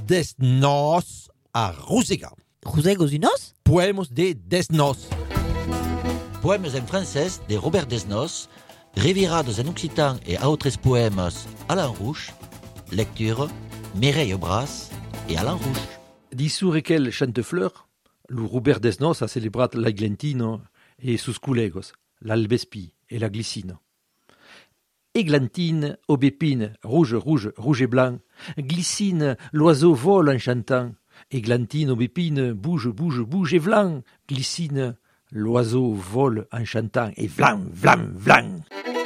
desnos a Rusega. Rusegos unos? Poemos de desnos. Poemes en francès de Robert Desnos, revirados en occitan et autres poemes Alain Rouch, lecture Mireille Bras et Alain Rouch. Dissurequel chantefleur, lo Robert Desnos a celebrat l'Aglantino et sus collegos, l'Albespi et la Glicino. Églantine, aubépine, rouge, rouge, rouge et blanc. Glycine, l'oiseau vole en chantant. Églantine, aubépine, bouge, bouge, bouge et vlan. Glycine, l'oiseau vole en chantant. Et vlan, vlan, vlan.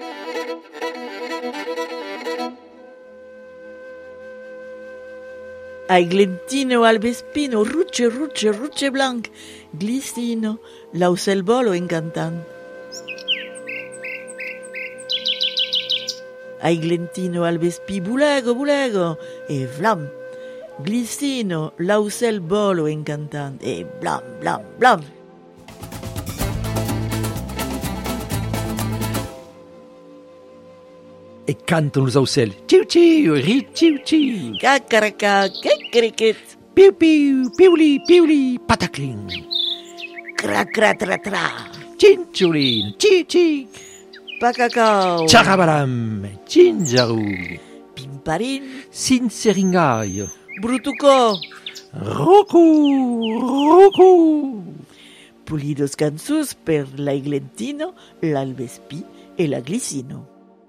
Aiglentino, albespino, ruche, ruche, ruche blanc. Glicino, l'ausel bolo encantant. Aiglentino, albespi, bulego, bulego, e vlam. Glicino, l'ausel bolo encantant, e blam, blam, blam. Et cantent los aucels. Tchiu, tchiu, ri, tchiu, tchiu. Cacaraca, kekeriket. Piu, piu, piuli, piuli, patacling. Cra, cra, tra, tra. Chinchulin, chi, chi. Pacacao. Charabaram, chinjarou. Pimparin. Sinseringaio. Brutuco. Roku, roku. Pulidos cansus per l'aiglentino, l'albespi e la glicino.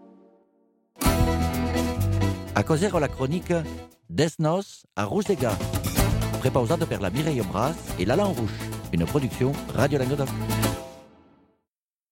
A causer la chronique Desnos a Rusega, prépausado per la Mireille Bras et l'Alain Rouch, une production Radio Languedoc.